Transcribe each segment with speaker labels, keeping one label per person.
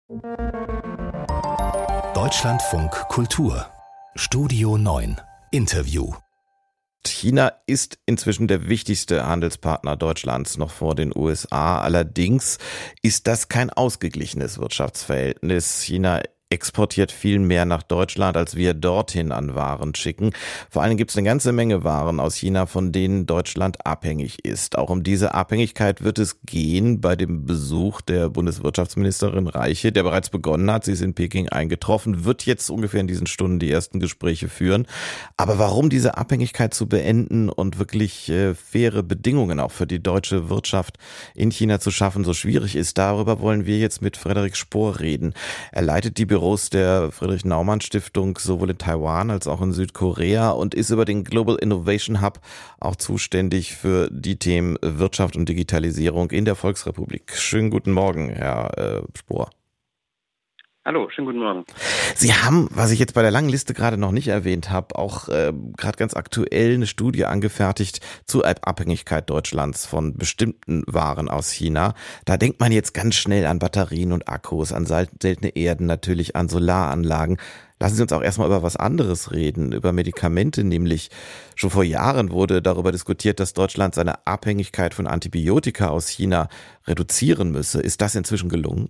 Speaker 1: Deutschlandfunk Kultur Studio 9 Interview.
Speaker 2: China ist inzwischen der wichtigste Handelspartner Deutschlands, noch vor den USA. Allerdings ist das kein ausgeglichenes Wirtschaftsverhältnis. China exportiert viel mehr nach Deutschland, als wir dorthin an Waren schicken. Vor allem gibt es eine ganze Menge Waren aus China, von denen Deutschland abhängig ist. Auch um diese Abhängigkeit wird es gehen bei dem Besuch der Bundeswirtschaftsministerin Reiche, der bereits begonnen hat. Sie ist in Peking eingetroffen, wird jetzt ungefähr in diesen Stunden die ersten Gespräche führen. Aber warum diese Abhängigkeit zu beenden und wirklich faire Bedingungen auch für die deutsche Wirtschaft in China zu schaffen so schwierig ist, darüber wollen wir jetzt mit Frederik Spohr reden. Er leitet die Büros der Friedrich-Naumann-Stiftung sowohl in Taiwan als auch in Südkorea und ist über den Global Innovation Hub auch zuständig für die Themen Wirtschaft und Digitalisierung in der Volksrepublik. Schönen guten Morgen, Herr Spohr.
Speaker 3: Hallo, schönen guten Morgen.
Speaker 2: Sie haben, was ich jetzt bei der langen Liste gerade noch nicht erwähnt habe, auch gerade ganz aktuell eine Studie angefertigt zur Abhängigkeit Deutschlands von bestimmten Waren aus China. Da denkt man jetzt ganz schnell an Batterien und Akkus, an seltene Erden, natürlich an Solaranlagen. Lassen Sie uns auch erstmal über was anderes reden, über Medikamente, nämlich schon vor Jahren wurde darüber diskutiert, dass Deutschland seine Abhängigkeit von Antibiotika aus China reduzieren müsse. Ist das inzwischen gelungen?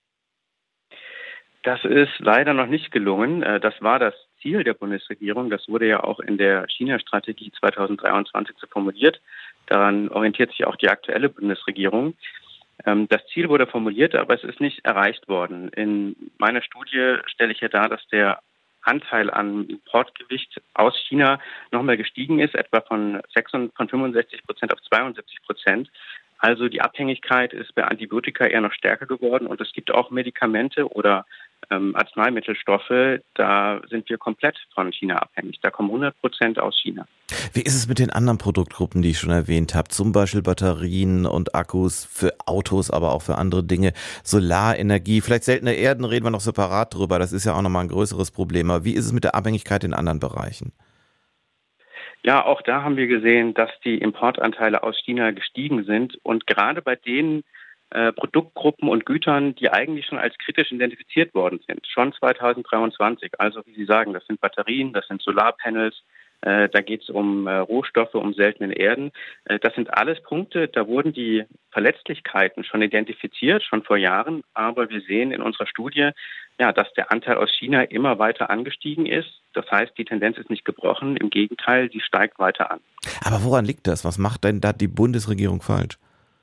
Speaker 3: Das ist leider noch nicht gelungen. Das war das Ziel der Bundesregierung. Das wurde ja auch in der China-Strategie 2023 so formuliert. Daran orientiert sich auch die aktuelle Bundesregierung. Das Ziel wurde formuliert, aber es ist nicht erreicht worden. In meiner Studie stelle ich ja dar, dass der Anteil an Importgewicht aus China nochmal gestiegen ist, etwa von 65% auf 72%. Also die Abhängigkeit ist bei Antibiotika eher noch stärker geworden und es gibt auch Medikamente oder Arzneimittelstoffe, da sind wir komplett von China abhängig. Da kommen 100% aus China.
Speaker 2: Wie ist es mit den anderen Produktgruppen, die ich schon erwähnt habe? Zum Beispiel Batterien und Akkus für Autos, aber auch für andere Dinge. Solarenergie, vielleicht seltene Erden, reden wir noch separat drüber. Das ist ja auch nochmal ein größeres Problem. Aber wie ist es mit der Abhängigkeit in anderen Bereichen?
Speaker 3: Ja, auch da haben wir gesehen, dass die Importanteile aus China gestiegen sind. Und gerade bei den Produktgruppen und Gütern, die eigentlich schon als kritisch identifiziert worden sind, schon 2023. Also wie Sie sagen, das sind Batterien, das sind Solarpanels, da geht es um Rohstoffe, um seltene Erden. Das sind alles Punkte, da wurden die Verletzlichkeiten schon identifiziert, schon vor Jahren. Aber wir sehen in unserer Studie, ja, dass der Anteil aus China immer weiter angestiegen ist. Das heißt, die Tendenz ist nicht gebrochen. Im Gegenteil, die steigt weiter an.
Speaker 2: Aber woran liegt das? Was macht denn da die Bundesregierung falsch?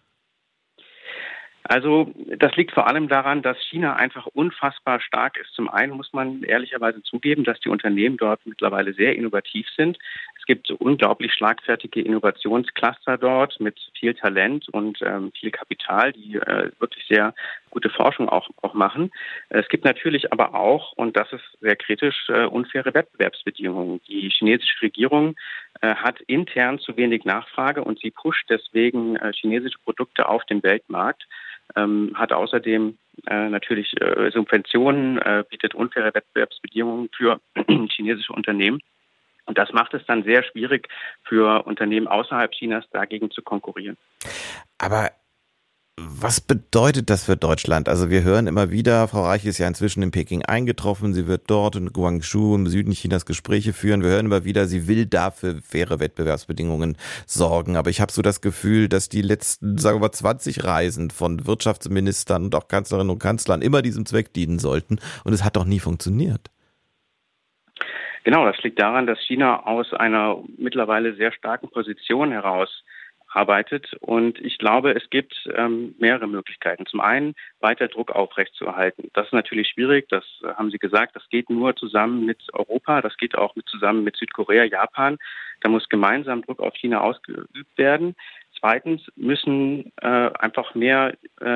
Speaker 3: Also das liegt vor allem daran, dass China einfach unfassbar stark ist. Zum einen muss man ehrlicherweise zugeben, dass die Unternehmen dort mittlerweile sehr innovativ sind. Es gibt unglaublich schlagfertige Innovationscluster dort mit viel Talent und viel Kapital, die wirklich sehr gute Forschung auch machen. Es gibt natürlich aber auch, und das ist sehr kritisch, unfaire Wettbewerbsbedingungen. Die chinesische Regierung hat intern zu wenig Nachfrage und sie pusht deswegen chinesische Produkte auf den Weltmarkt. Hat außerdem natürlich Subventionen, bietet unfaire Wettbewerbsbedingungen für chinesische Unternehmen. Und das macht es dann sehr schwierig für Unternehmen außerhalb Chinas dagegen zu konkurrieren.
Speaker 2: Aber was bedeutet das für Deutschland? Also wir hören immer wieder, Frau Reich ist ja inzwischen in Peking eingetroffen, sie wird dort in Guangzhou im Süden Chinas Gespräche führen. Wir hören immer wieder, sie will dafür faire Wettbewerbsbedingungen sorgen. Aber ich habe so das Gefühl, dass die letzten, sagen wir mal, 20 Reisen von Wirtschaftsministern und auch Kanzlerinnen und Kanzlern immer diesem Zweck dienen sollten. Und es hat doch nie funktioniert.
Speaker 3: Genau, das liegt daran, dass China aus einer mittlerweile sehr starken Position heraus arbeitet. Und ich glaube, es gibt mehrere Möglichkeiten. Zum einen weiter Druck aufrechtzuerhalten. Das ist natürlich schwierig, das haben Sie gesagt, das geht nur zusammen mit Europa, das geht auch zusammen mit Südkorea, Japan. Da muss gemeinsam Druck auf China ausgeübt werden. Zweitens müssen einfach mehr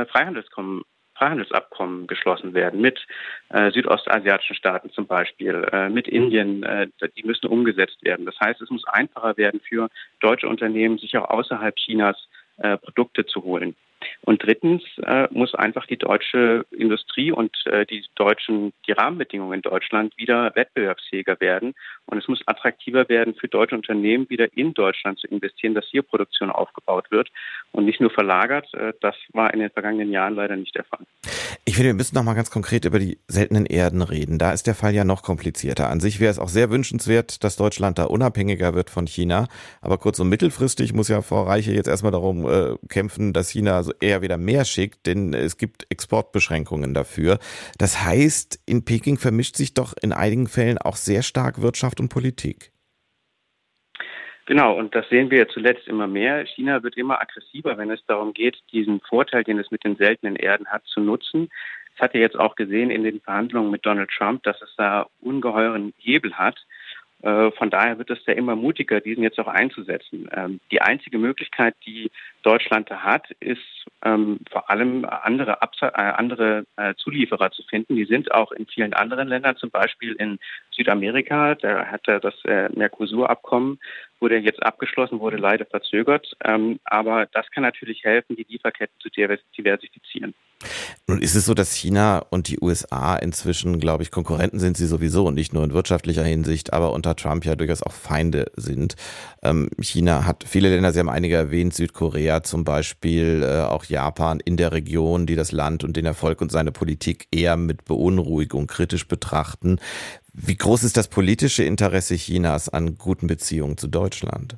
Speaker 3: Freihandelsabkommen geschlossen werden mit südostasiatischen Staaten zum Beispiel, mit Indien, die müssen umgesetzt werden. Das heißt, es muss einfacher werden für deutsche Unternehmen, sich auch außerhalb Chinas Produkte zu holen. Und drittens muss einfach die deutsche Industrie und die Rahmenbedingungen in Deutschland wieder wettbewerbsfähiger werden. Und es muss attraktiver werden für deutsche Unternehmen, wieder in Deutschland zu investieren, dass hier Produktion aufgebaut wird und nicht nur verlagert. Das war in den vergangenen Jahren leider nicht der Fall.
Speaker 2: Ich finde, wir müssen noch mal ganz konkret über die seltenen Erden reden. Da ist der Fall ja noch komplizierter. An sich wäre es auch sehr wünschenswert, dass Deutschland da unabhängiger wird von China. Aber kurz- und mittelfristig muss ja Frau Reiche jetzt erstmal darum kämpfen, dass China so eher wieder mehr schickt, denn es gibt Exportbeschränkungen dafür. Das heißt, in Peking vermischt sich doch in einigen Fällen auch sehr stark Wirtschaft und Politik.
Speaker 3: Genau, und das sehen wir zuletzt immer mehr. China wird immer aggressiver, wenn es darum geht, diesen Vorteil, den es mit den seltenen Erden hat, zu nutzen. Es hat ja jetzt auch gesehen in den Verhandlungen mit Donald Trump, dass es da ungeheuren Hebel hat. Von daher wird es da immer mutiger, diesen jetzt auch einzusetzen. Die einzige Möglichkeit, die Deutschland da hat, ist vor allem andere Zulieferer zu finden. Die sind auch in vielen anderen Ländern, zum Beispiel in Südamerika. Da hat er das Mercosur-Abkommen, wurde jetzt abgeschlossen, wurde leider verzögert. Aber das kann natürlich helfen, die Lieferketten zu diversifizieren.
Speaker 2: Nun ist es so, dass China und die USA inzwischen, glaube ich, Konkurrenten sind sie sowieso, nicht nur in wirtschaftlicher Hinsicht, aber unter Trump ja durchaus auch Feinde sind. China hat viele Länder, Sie haben einige erwähnt, Südkorea zum Beispiel, auch Japan in der Region, die das Land und den Erfolg und seine Politik eher mit Beunruhigung kritisch betrachten. Wie groß ist das politische Interesse Chinas an guten Beziehungen zu Deutschland?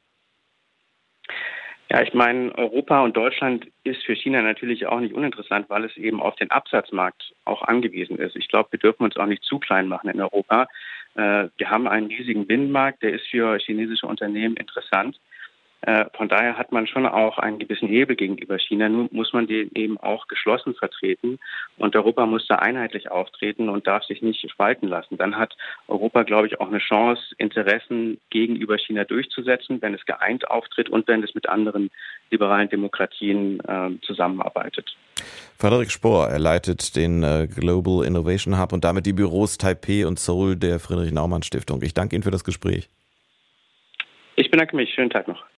Speaker 3: Ja, ich meine, Europa und Deutschland ist für China natürlich auch nicht uninteressant, weil es eben auf den Absatzmarkt auch angewiesen ist. Ich glaube, wir dürfen uns auch nicht zu klein machen in Europa. Wir haben einen riesigen Binnenmarkt, der ist für chinesische Unternehmen interessant. Von daher hat man schon auch einen gewissen Hebel gegenüber China. Nun muss man den eben auch geschlossen vertreten. Und Europa muss da einheitlich auftreten und darf sich nicht spalten lassen. Dann hat Europa, glaube ich, auch eine Chance, Interessen gegenüber China durchzusetzen, wenn es geeint auftritt und wenn es mit anderen liberalen Demokratien zusammenarbeitet.
Speaker 2: Frederik Spohr, er leitet den Global Innovation Hub und damit die Büros Taipei und Seoul der Friedrich-Naumann-Stiftung. Ich danke Ihnen für das Gespräch.
Speaker 3: Ich bedanke mich. Schönen Tag noch.